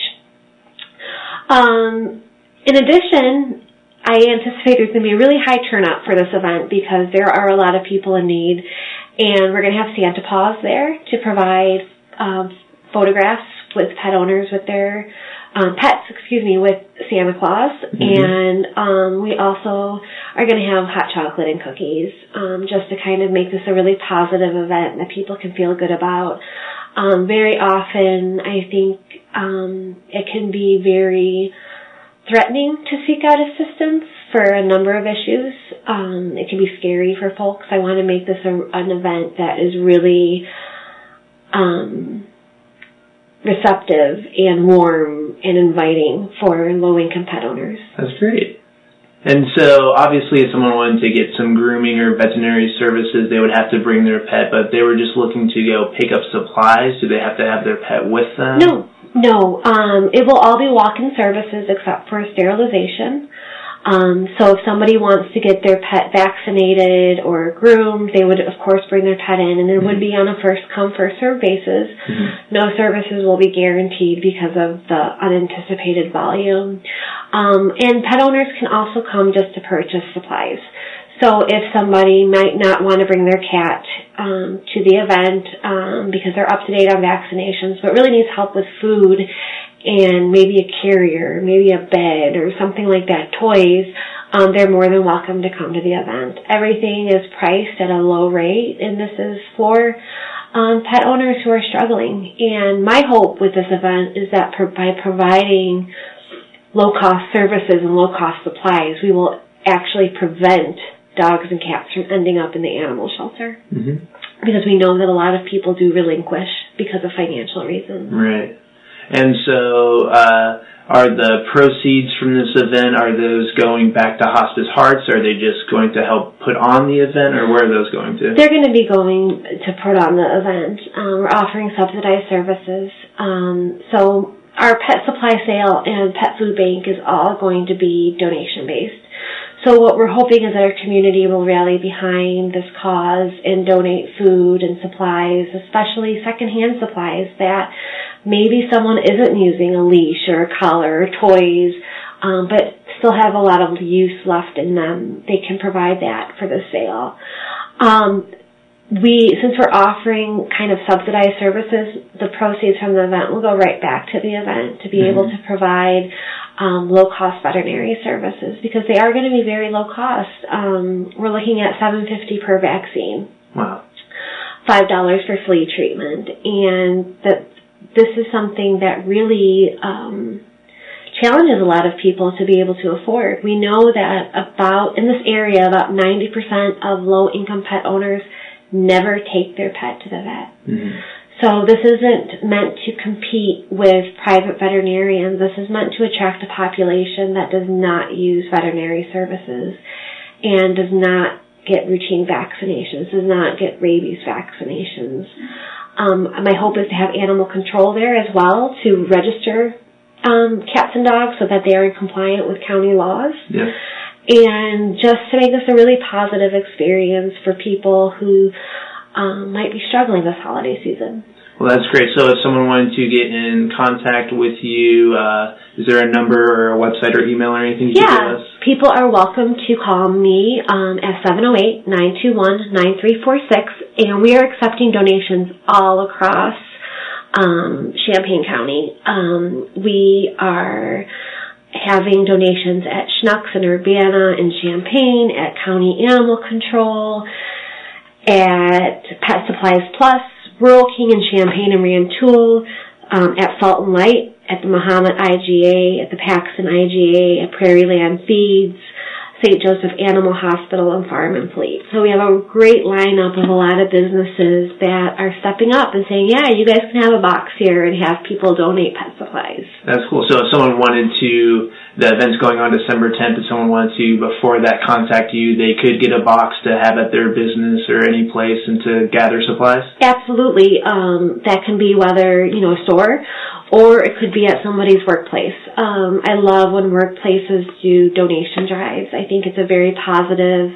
In addition, I anticipate there's going to be a really high turnout for this event because there are a lot of people in need, and we're going to have Santa Paws there to provide photographs with pet owners with their pets, with Santa Claus. And we also are going to have hot chocolate and cookies just to kind of make this a really positive event that people can feel good about. Very often, I think it can be very threatening to seek out assistance for a number of issues. It can be scary for folks. I want to make this an event that is really receptive and warm and inviting for low-income pet owners. That's great. And so, obviously, if someone wanted to get some grooming or veterinary services, they would have to bring their pet, but if they were just looking to go pick up supplies, do they have to have their pet with them? No. No, it will all be walk-in services except for sterilization. So if somebody wants to get their pet vaccinated or groomed, they would, of course, bring their pet in, and it would be on a first-come, first-served basis. No services will be guaranteed because of the unanticipated volume. And pet owners can also come just to purchase supplies. So if somebody might not want to bring their cat to the event because they're up to date on vaccinations, but really needs help with food and maybe a carrier, maybe a bed or something like that, toys, they're more than welcome to come to the event. Everything is priced at a low rate, and this is for pet owners who are struggling. And my hope with this event is that by providing low-cost services and low-cost supplies, we will actually prevent dogs and cats from ending up in the animal shelter. Because we know that a lot of people do relinquish because of financial reasons. Right. And so are the proceeds from this event, are those going back to Hospice Hearts? Are they just going to help put on the event, or where are those going to? They're going to be going to put on the event. We're offering subsidized services. So our pet supply sale and pet food bank is all going to be donation-based. So what we're hoping is that our community will rally behind this cause and donate food and supplies, especially secondhand supplies that maybe someone isn't using, a leash or a collar or toys, but still have a lot of use left in them. They can provide that for the sale. Since we're offering kind of subsidized services, the proceeds from the event will go right back to the event to be able to provide low-cost veterinary services, because they are going to be very low-cost. We're looking at $7.50 per vaccine. Wow. $5 for flea treatment. And this is something that really challenges a lot of people to be able to afford. We know that in this area, about 90% of low-income pet owners never take their pet to the vet. So this isn't meant to compete with private veterinarians. This is meant to attract a population that does not use veterinary services and does not get routine vaccinations, does not get rabies vaccinations. My hope is to have animal control there as well, to register cats and dogs so that they are compliant with county laws. Yeah. And just to make this a really positive experience for people who might be struggling this holiday season. Well, that's great. So if someone wanted to get in contact with you, is there a number or a website or email or anything you can give us? People are welcome to call me at 708-921-9346, and we are accepting donations all across Champaign County. We are having donations at Schnucks and Urbana and Champaign, at County Animal Control, at Pet Supplies Plus, Rural King and Champaign and Rantoul, at Salt and Light, at the Muhammad IGA, at the Paxton IGA, at Prairie Land Feeds, St. Joseph Animal Hospital, and Farm and Fleet. So we have a great lineup of a lot of businesses that are stepping up and saying, yeah, you guys can have a box here and have people donate pet supplies. That's cool. So if someone wanted to, the event's going on December 10th, if someone wanted to, before that, contact you, they could get a box to have at their business or any place and to gather supplies? Absolutely. That can be whether, a store, or it could be at somebody's workplace. I love when workplaces do donation drives. I think it's a very positive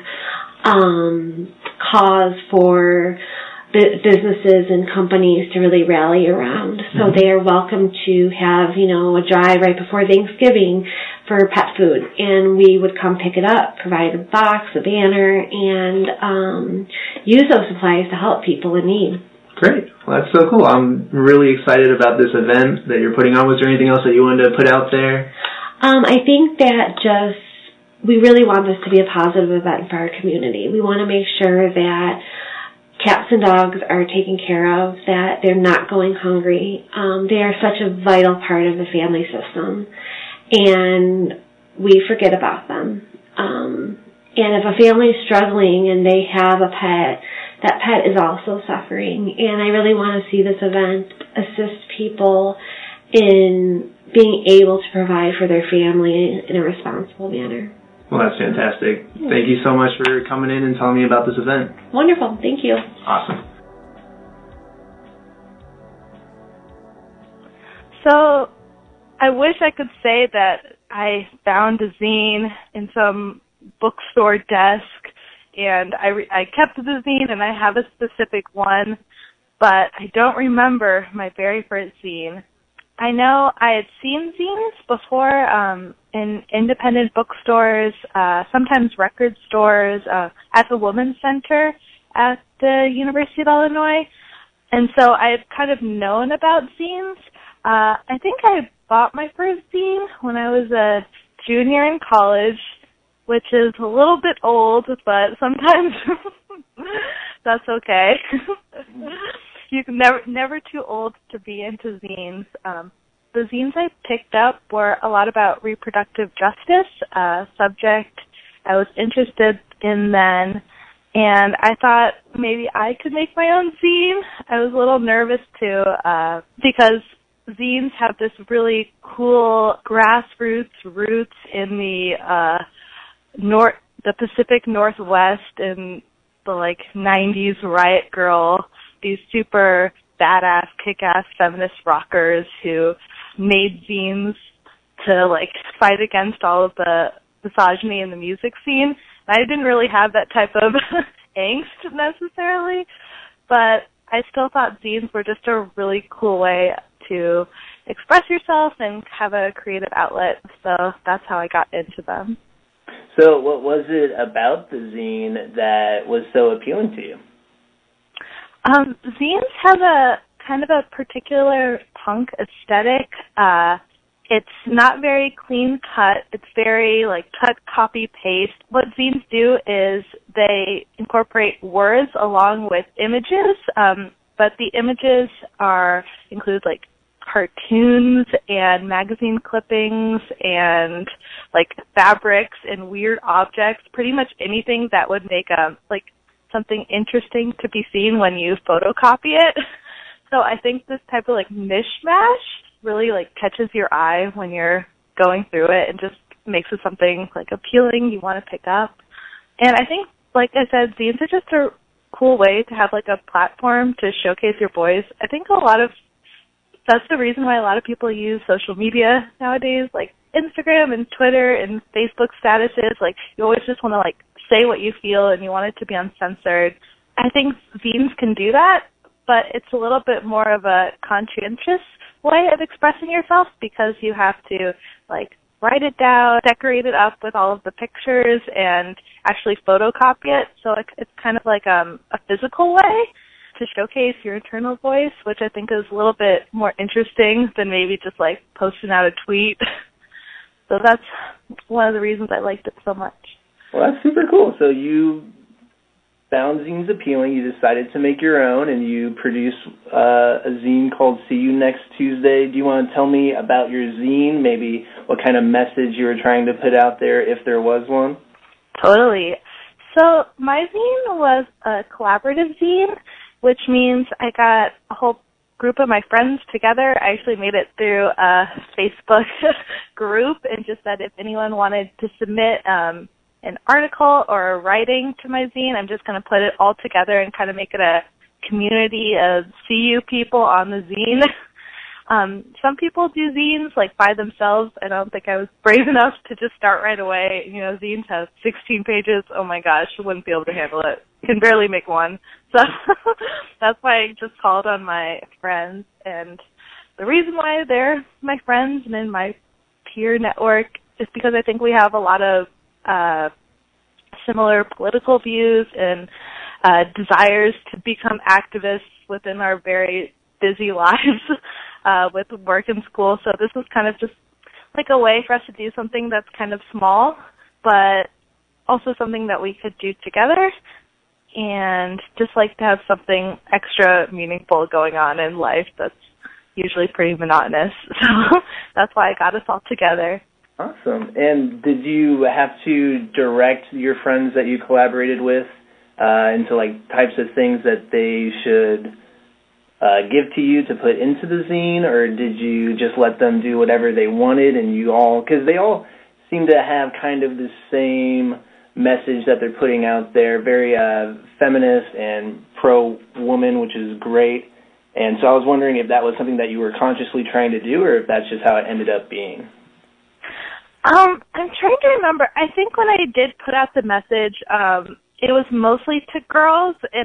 cause for businesses and companies to really rally around. So they are welcome to have, a drive right before Thanksgiving for pet food. And we would come pick it up, provide a box, a banner, and use those supplies to help people in need. Great. Well, that's so cool. I'm really excited about this event that you're putting on. Was there anything else that you wanted to put out there? I think that we really want this to be a positive event for our community. We want to make sure that cats and dogs are taken care of, that they're not going hungry. They are such a vital part of the family system, and we forget about them. And if a family is struggling and they have a pet, that pet is also suffering. And I really want to see this event assist people in being able to provide for their family in a responsible manner. Well, that's fantastic. Thank you so much for coming in and telling me about this event. Wonderful. Thank you. Awesome. So I wish I could say that I found a zine in some bookstore desk and I kept the zine and I have a specific one, but I don't remember my very first zine. I know I had seen zines before in independent bookstores, sometimes record stores, at the Women's Center at the University of Illinois. And so I had kind of known about zines. I think I bought my first zine when I was a junior in college, which is a little bit old, but sometimes that's okay. You can never too old to be into zines. The zines I picked up were a lot about reproductive justice, subject I was interested in then, and I thought maybe I could make my own zine. I was a little nervous too, because zines have this really cool grassroots roots in the the Pacific Northwest and the 90s riot girl, these super badass, kick-ass feminist rockers who made zines to fight against all of the misogyny in the music scene. And I didn't really have that type of angst necessarily, but I still thought zines were just a really cool way to express yourself and have a creative outlet. So that's how I got into them. So what was it about the zine that was so appealing to you? Zines have a kind of a particular punk aesthetic. It's not very clean cut. It's very cut, copy, paste. What zines do is they incorporate words along with images, but the images include cartoons and magazine clippings and fabrics and weird objects, pretty much anything that would make something interesting to be seen when you photocopy it. So I think this type of mishmash really catches your eye when you're going through it and just makes it something appealing you want to pick up. And I think, like I said, zines are just a cool way to have a platform to showcase your voice. I think that's the reason why a lot of people use social media nowadays, like Instagram and Twitter and Facebook statuses. You always just want to say what you feel and you want it to be uncensored. I think zines can do that, but it's a little bit more of a conscientious way of expressing yourself because you have to write it down, decorate it up with all of the pictures, and actually photocopy it. So it's kind of a physical way to showcase your internal voice, which I think is a little bit more interesting than maybe just posting out a tweet. So that's one of the reasons I liked it so much. Well, that's super cool. So you found zines appealing, you decided to make your own, and you produced a zine called See You Next Tuesday. Do you want to tell me about your zine, maybe what kind of message you were trying to put out there, if there was one? Totally. So my zine was a collaborative zine, which means I got a whole group of my friends together. I actually made it through a Facebook group and just said if anyone wanted to submit an article or a writing to my zine, I'm just going to put it all together and kind of make it a community of CU people on the zine. Some people do zines by themselves. I don't think I was brave enough to just start right away. Zines have 16 pages. Oh my gosh, I wouldn't be able to handle it. Can barely make one. So that's why I just called on my friends. And the reason why they're my friends and in my peer network is because I think we have a lot of similar political views and desires to become activists within our very busy lives with work and school. So this was kind of just a way for us to do something that's kind of small, but also something that we could do together and just to have something extra meaningful going on in life that's usually pretty monotonous. So that's why I got us all together. Awesome. And did you have to direct your friends that you collaborated with into types of things that they should give to you to put into the zine, or did you just let them do whatever they wanted and you all, because they all seem to have kind of the same message that they're putting out there, very feminist and pro-woman, which is great. And so I was wondering if that was something that you were consciously trying to do, or if that's just how it ended up being. I'm trying to remember. I think when I did put out the message, it was mostly to girls, and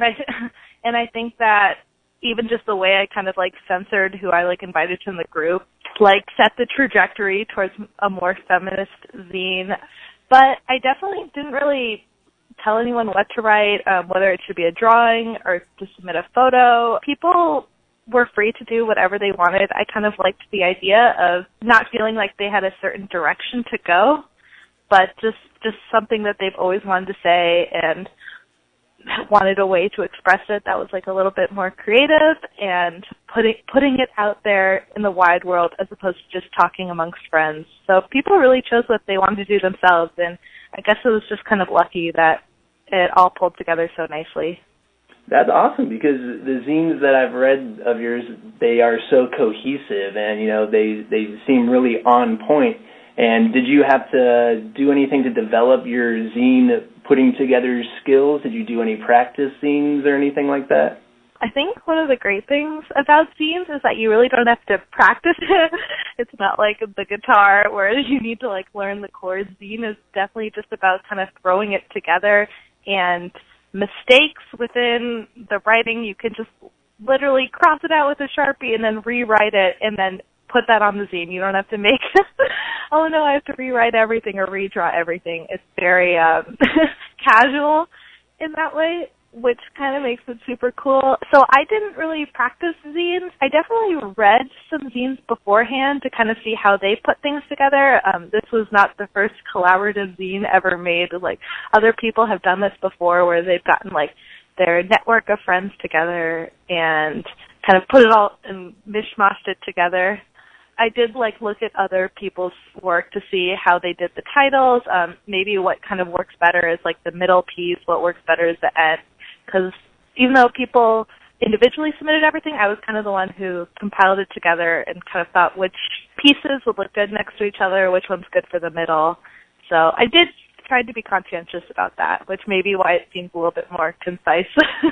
I think that even just the way I kind of like censored who I like invited to the group, like set the trajectory towards a more feminist zine. But I definitely didn't really tell anyone what to write, whether it should be a drawing or to submit a photo. People were free to do whatever they wanted. I kind of liked the idea of not feeling like they had a certain direction to go, but just something that they've always wanted to say and wanted a way to express it that was like a little bit more creative and putting it out there in the wide world as opposed to just talking amongst friends. So people really chose what they wanted to do themselves, and I guess it was just kind of lucky that it all pulled together so nicely. That's awesome, because the zines that I've read of yours, they are so cohesive, and they seem really on point. And did you have to do anything to develop your zine putting together skills? Did you do any practice zines or anything like that? I think one of the great things about zines is that you really don't have to practice it. It's not like the guitar where you need to like learn the chords. Zine is definitely just about kind of throwing it together, and mistakes within the writing, you can just literally cross it out with a Sharpie and then rewrite it and then put that on the zine. You don't have to make, oh no, I have to rewrite everything or redraw everything. It's very casual in that way, which kind of makes it super cool. So I didn't really practice zines. I definitely read some zines beforehand to kind of see how they put things together. This was not the first collaborative zine ever made. Like, other people have done this before where they've gotten like their network of friends together and kind of put it all and mishmashed it together. I did like look at other people's work to see how they did the titles. Maybe what kind of works better is like the middle piece, what works better is the end. Because even though people individually submitted everything, I was kind of the one who compiled it together and kind of thought which pieces would look good next to each other, which one's good for the middle. So I did try to be conscientious about that, which may be why it seems a little bit more concise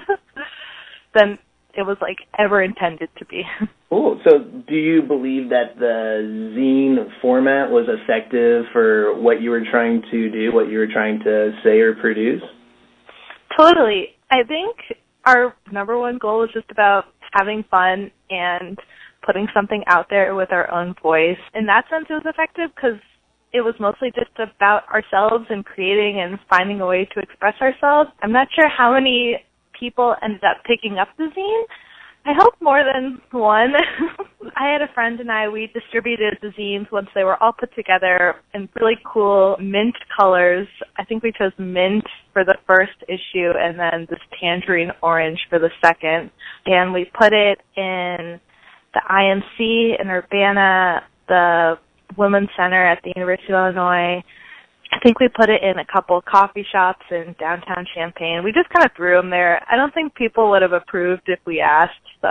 than it was like ever intended to be. Cool. So do you believe that the zine format was effective for what you were trying to do, what you were trying to say or produce? Totally. I think our number one goal was just about having fun and putting something out there with our own voice. In that sense, it was effective because it was mostly just about ourselves and creating and finding a way to express ourselves. I'm not sure how many people ended up picking up the zine. I hope more than one. I had a friend and we distributed the zines once they were all put together in really cool mint colors. I think we chose mint for the first issue and then this tangerine orange for the second. And we put it in the IMC in Urbana, the Women's Center at the University of Illinois. I think we put it in a couple coffee shops in downtown Champaign. We just kind of threw them there. I don't think people would have approved if we asked, so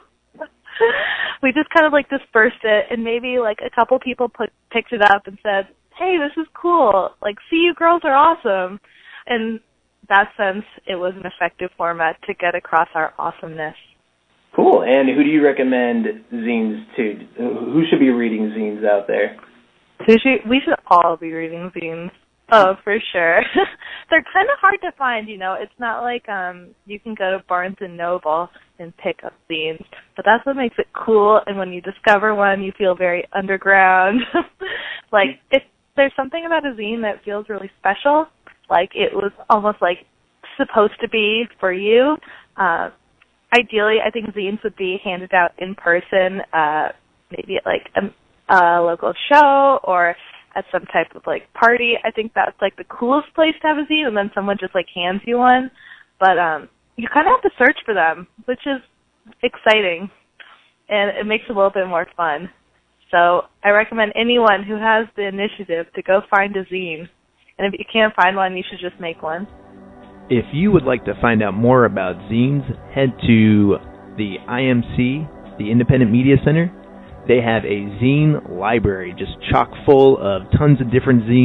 we just kind of like dispersed it, and maybe like a couple people picked it up and said, hey, this is cool. Like, see, you girls are awesome. In that sense, it was an effective format to get across our awesomeness. Cool. And who do you recommend zines to? Who should be reading zines out there? We should all be reading zines. Oh, for sure. They're kind of hard to find, It's not like you can go to Barnes & Noble and pick up zines. But that's what makes it cool, and when you discover one, you feel very underground. Like, if there's something about a zine that feels really special, like it was almost like supposed to be for you. Ideally, I think zines would be handed out in person, maybe at like a local show or at some type of like party. I think that's like the coolest place to have a zine, and then someone just like hands you one. But you kind of have to search for them, which is exciting, and it makes it a little bit more fun. So I recommend anyone who has the initiative to go find a zine. And if you can't find one, you should just make one. If you would like to find out more about zines, head to the IMC, the Independent Media Center. They have a zine library just chock full of tons of different zines.